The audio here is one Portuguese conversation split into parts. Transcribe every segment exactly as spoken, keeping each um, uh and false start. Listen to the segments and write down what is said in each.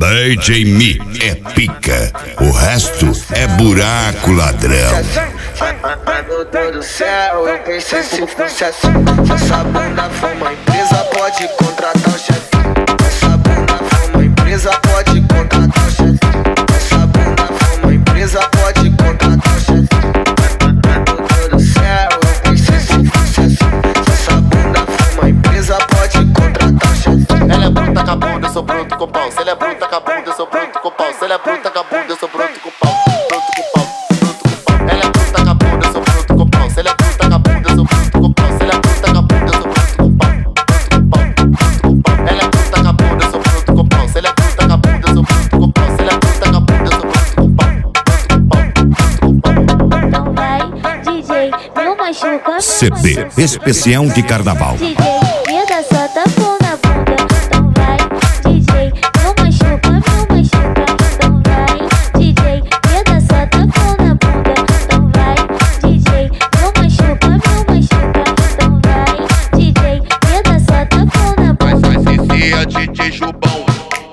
D J Mi é pica, o resto é buraco ladrão. Ai meu Deus do céu, eu pensei se fosse assim. Se essa bunda for uma empresa, pode contratar o chefe. Essa bunda for uma empresa, pode contratar o chefe. Essa bunda for uma empresa, pode contratar o chefe. Ai meu Deus do céu, eu pensei se fosse assim. Se essa bunda for uma empresa, pode contratar o chefe. Ela é bruta com a bunda, eu sou bruto com pau. Se ela é bruta com a bunda, eu sou bruto com pau. Se ela é bruta com a bunda, eu sou bruto com pau. Bruto com pau, bruto com pau. Ela é bruta com a bunda, eu sou bruto com pau. Se ela é bruta com a bunda, eu sou bruto com pau. Se ela é bruta com a bunda, eu sou bruto com pau. Bruto com pau, bruto com pau. Ela é bruta com a bunda, eu sou bruto com pau. Se ela é bruta com a bunda, eu sou bruto com pau. Se ela é bruta com a bunda, eu sou bruto com pau. Bruto com pau, bruto com pau. Então vai, D J, não machuca. C D especial de carnaval. D J, me dá só tapão na bunda. Então vai, D J, não machuca, não machuca. Então vai, D J, me dá só tapão na bunda. Então vai, D J, não machuca, não machuca. Então vai, D J, me dá só tapão na bunda. Vai, vai, Cici, é D J Jubão.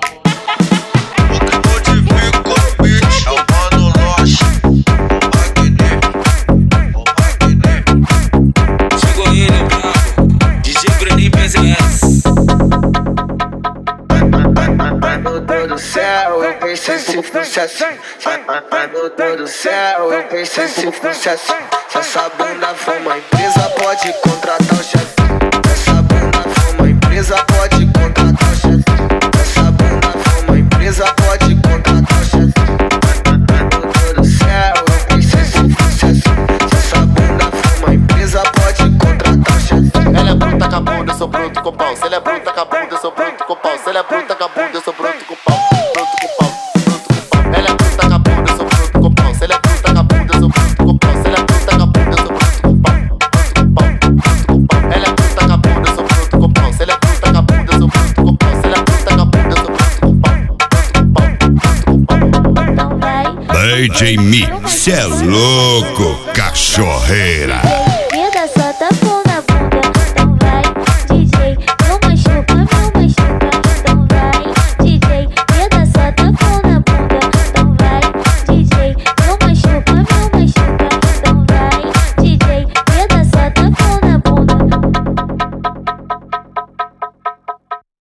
O que vou te ver com o beat é o Mano Loche. O Wagner, o Wagner. Chegou ele, bravo, D J Breninho P Z S. Ai meu Deus do céu, eu pensei se fosse assim. Ai meu Deus do céu, eu pensei se fosse assim. Se essa bunda for uma empresa, pode contratar o chefe. Essa bunda for uma empresa, pode contratar o chefe. Essa bunda for uma empresa, pode contratar o chefe. Ai meu Deus do céu, eu pensei se fosse assim. Se essa bunda for uma empresa, pode contratar o chefe. Ela é bruta com a bunda, eu sou bruto com pau. Se ela é bruta com a bunda, eu sou bruto com pau. Se ela é bruta com a bunda, eu sou bruto com pau. Bruto com pau, bruto com pau. Ela é bruta com a bunda, eu sou bruto com pau. Se ela é bruta com a bunda, eu sou bruto com pau. Se ela é bruta com a bunda, eu sou bruto com pau. Bruto com pau, bruto com pau. Ela é bruta com a bunda, eu sou bruto com pau. Se ela é bruta com a bunda, eu sou bruto com pau. Se ela é bruta com a bunda, eu sou bruto com pau. Bruto com pau, bruto com pau. Então vai, D J Mi, cê é louco, cachorreira. me dá só tapão.